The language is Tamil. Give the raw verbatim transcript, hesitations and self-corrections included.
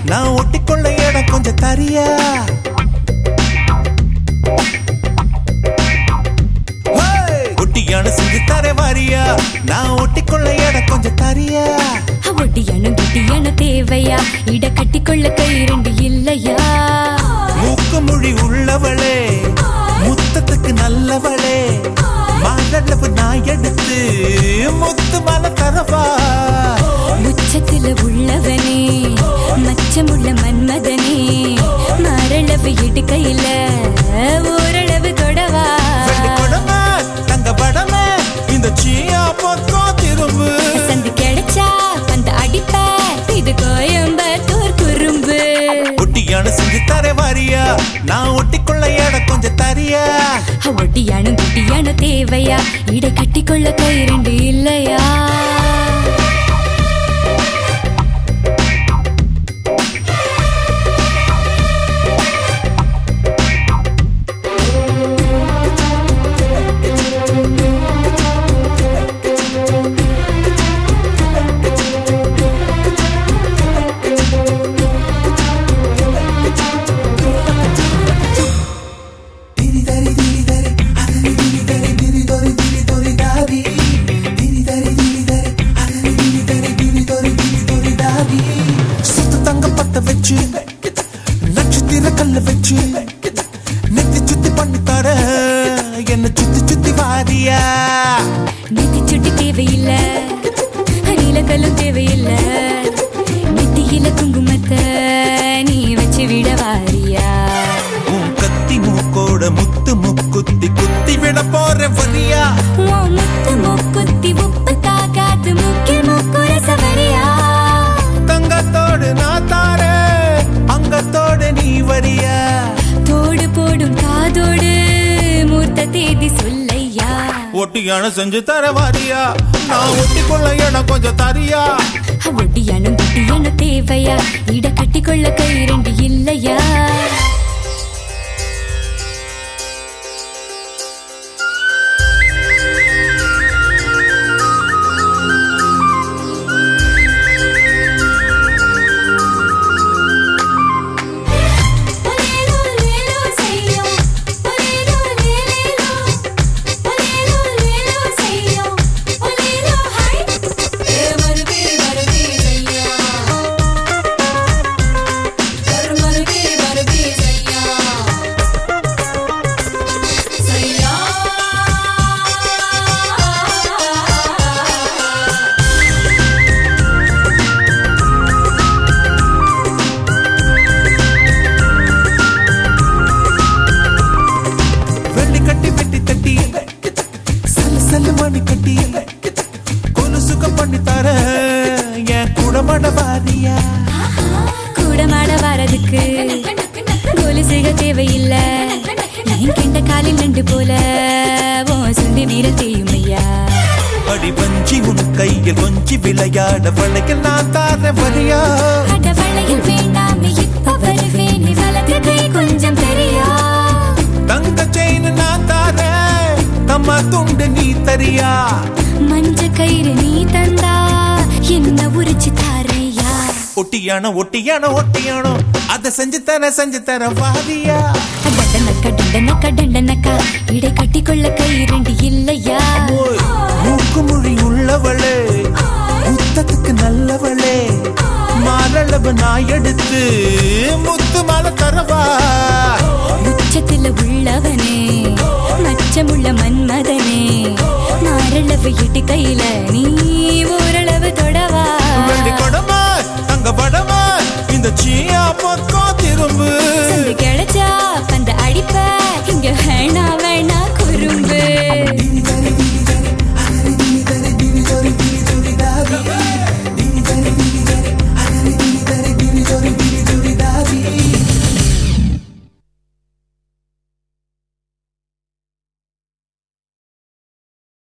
நான் ஒட்டிக்கொள்ள இடம் கொஞ்சம் தரியா ஒட்டியான செஞ்சு தர வாரியா நான் ஒட்டிக்கொள்ள இடம் கொஞ்சம் தரியா ஒட்டியான குட்டியான தேவையா இட கட்டிக்கொள்ள கை ரெண்டு இல்லையா மூக்கு மொழி உள்ளவளே முத்தத்துக்கு நல்லவளே மாதளவு நான் எடுத்து முத்து மல தரவா உச்சத்துல உள்ளவனே மச்சமுள்ள மன்மதனே மாரளவு இடுக்கையில ஓரளவு தொடவா கொடமா தங்க படமே இந்த சீயா பொக்கோ திரும்பு சந்து கிடைச்சா அந்த அடிப்ப இது கோயம்பத்தூர் குறும்பு ஒட்டியான செஞ்சு தர வாரியா நான் ஒட்டிக்கொள்ள இடம் கொஞ்சம் தரியா ஒட்டியான குட்டியான தேவையா இட கட்டிக்கொள்ள கை ரெண்டு இல்லையா வச்சு நட்சத்திர கல்ல வச்சு நெத்தி சுத்தி பண்ணி தர என்ன சுத்தி சுத்தி வாரியா நெத்தி சுட்டி தேவையில்ல நீலக்கல்லும் தேவையில்ல நெத்தியில குங்குமத்தை நீ வச்சு விட வாரியா உன் கத்தி மூக்கோட முத்து முக்குத்தி குத்தி விட போற வரியா முத்து முக்குத்தி உப்பு தாக்காத்து முக்கில் முக்குற சவரியா தங்கத்தோடு நான் தாரே அங்கத்தோடு நீ வரியா தோடு போடும் காதோடு மூர்த்த தேதி சொல்லையா ஒட்டியான செஞ்சு தர வாரியா நான் ஒட்டிக்கொள்ள இடம் கொஞ்சம் தரியா ஒட்டியான குட்டியான தேவையா இட கட்டிக்கொள்ள கை ரெண்டு இல்லையா கட்டி கொலு சுகம் பண்ணி தர என் கூடமாட வாரியா கூடமாட வாரதுக்கு கொலுசுக தேவையில்லை என் கெண்ட காலில் நண்டு போல சுண்டி வீர தேயுமையா அடி பஞ்சி உன் கையில் கொஞ்சி விளையாட வளையல் நான் தார வரியா அட வளையல் வேண்டாமே இப்ப வருவேன் நீ வலது கை கொஞ்சம் தெரியா தங்க செயின் நான் தார தம்மா துண்டு நீ தரியா மஞ்ச கயிறு நீ தந்தா என்ன உரிச்சு தாரையா ஒட்டியானோ ஒட்டியானோ ஒட்டியானோ அத செஞ்சு தர செஞ்சு தர வாரியா டண்டனக்கா டண்டனக்கா டண்டனக்கா இடை கட்டிக்கொள்ள கை ரெண்டு இல்லையா மூக்கு மொழி உள்ளவளே முத்தத்துக்கு நல்லவளே மாரளவு நான் எடுத்து முத்து மாலை தரவா உச்சத்துல உள்ளவனே மச்சமுள்ள மன்மதனே மாரளவு இட்டு கையில நீ ஓரளவு தொடவா கொடமா தங்க படமா இந்த சீயா பொக்கோ திரும்பு